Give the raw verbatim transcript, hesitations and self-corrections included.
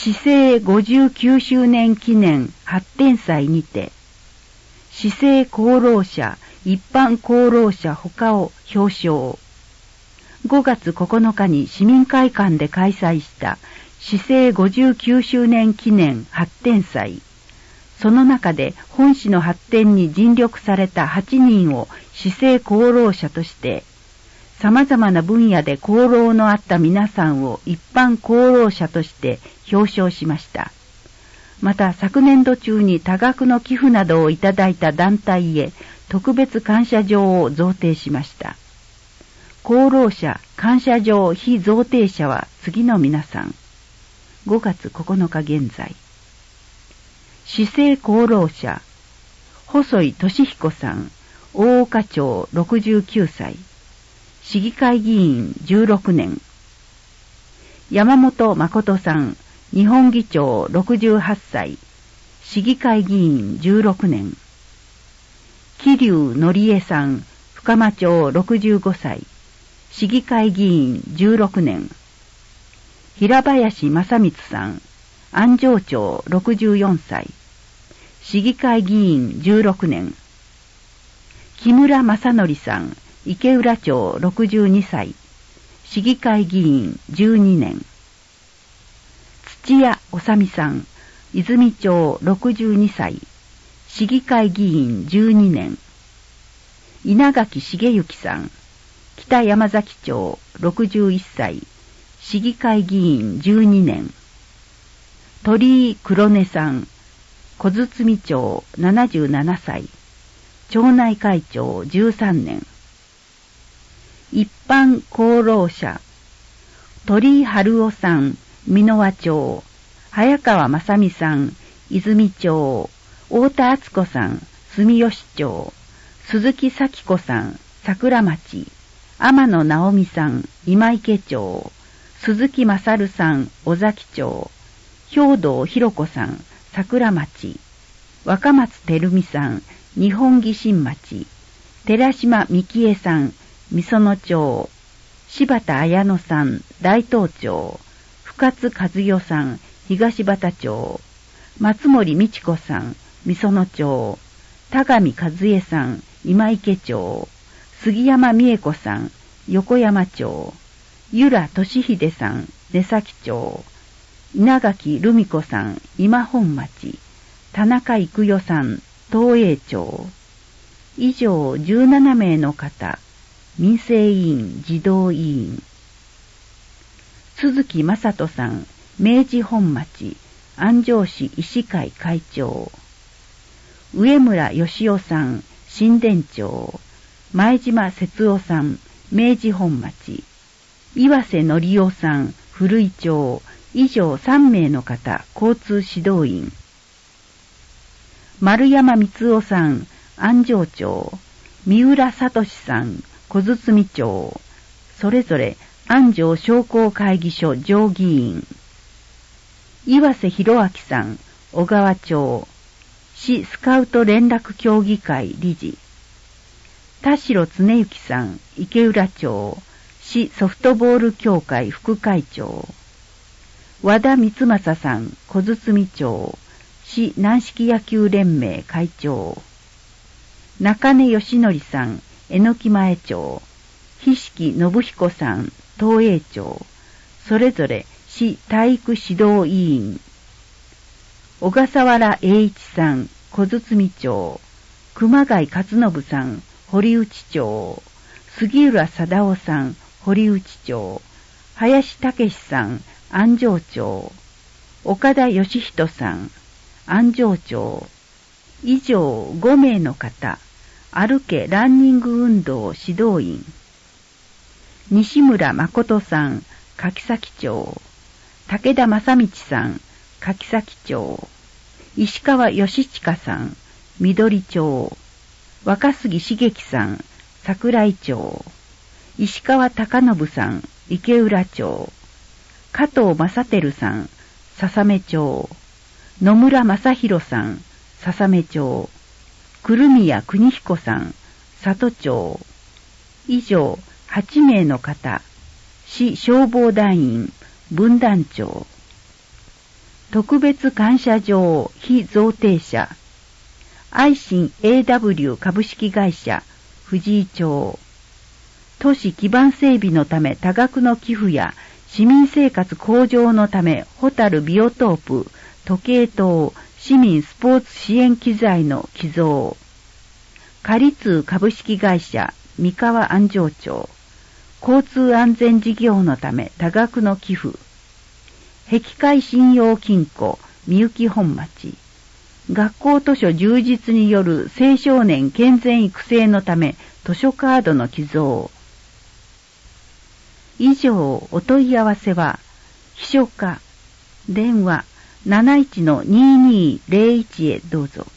市政ごじゅうきゅうしゅうねん記念発展祭にて、市政功労者、一般功労者他を表彰。ごがつここのかに市民会館で開催した市政ごじゅうきゅうしゅうねん記念発展祭。その中で本市の発展に尽力されたはちにんを市政功労者として、様々な分野で功労のあった皆さんを一般功労者として表彰しました。また昨年度中に多額の寄付などをいただいた団体へ特別感謝状を贈呈しました。功労者、感謝状非贈呈者は次の皆さん。ごがつここのか現在。市政功労者、細井俊彦さん、大岡町ろくじゅうきゅうさい。市議会議員じゅうろくねん。山本誠さん、日本議長ろくじゅうはっさい。市議会議員じゅうろくねん。桐生則恵さん、深間町ろくじゅうごさい。市議会議員じゅうろくねん。平林正光さん、安城町ろくじゅうよんさい。市議会議員じゅうろくねん。木村正則さん、池浦町ろくじゅうにさい。市議会議員じゅうにねん。土屋治美さん、泉町ろくじゅうにさい。市議会議員じゅうにねん。稲垣茂之さん、北山崎町ろくじゅういっさい。市議会議員じゅうにねん。鳥居黒根さん、小堤町ななじゅうななさい。町内会長じゅうさんねん。一般功労者、鳥居春夫さん、箕輪町、早川正美さん、泉町、太田敦子さん、住吉町、鈴木咲子さん、桜町、天野直美さん、今池町、鈴木勝さん、尾崎町、兵道博子さん、桜町、若松照美さん、日本義新町、寺島幹恵さん、美園町、柴田綾乃さん、大東町、深津和代さん、東畑町、松森美智子さん、美園町、田上和恵さん、今池町、杉山美恵子さん、横山町、由良俊秀さん、根崎町、稲垣留美子さん、今本町、田中育代さん、東栄町。以上じゅうななめいの方、民生委員、児童委員。鈴木正人さん、明治本町、安城市医師会会長。上村義夫さん、新田町。前島節夫さん、明治本町。岩瀬則夫さん、古井町。以上さんめいの方、交通指導員。丸山光夫さん、安城町。三浦聡さん、小堤町。それぞれ安城商工会議所上議員。岩瀬博明さん、小川町。市スカウト連絡協議会理事。田代恒之さん、池浦町。市ソフトボール協会副会長。和田光正さん、小堤町。市軟式野球連盟会長。中根義則さん、榎木前町。菱木信彦さん、東栄町。それぞれ市体育指導委員。小笠原栄一さん、小堤町。熊谷勝信さん、堀内町。杉浦貞夫さん、堀内町。林武さん、安城町。岡田義人さん、安城町。以上ごめいの方、歩けランニング運動指導員。西村誠さん、柿崎町。武田正道さん、柿崎町。石川義親さん、緑町。若杉茂樹さん、桜井町。石川貴信さん、池浦町。加藤正輝さん、笹目町。野村正弘さん、笹目町。久留宮邦彦さん、里町。以上はちめいの方、市消防団員、分団長。 特別感謝状非贈呈者、愛心 エーダブリュー 株式会社、藤井町。都市基盤整備のため多額の寄付や、市民生活向上のため、ホタルビオトープ、時計塔、市民スポーツ支援機材の寄贈。仮通株式会社、三河安城町。交通安全事業のため多額の寄付。碧海信用金庫、みゆき本町。学校図書充実による青少年健全育成のため図書カードの寄贈。以上、お問い合わせは、秘書課、電話 なないちのにーにーぜろいち へどうぞ。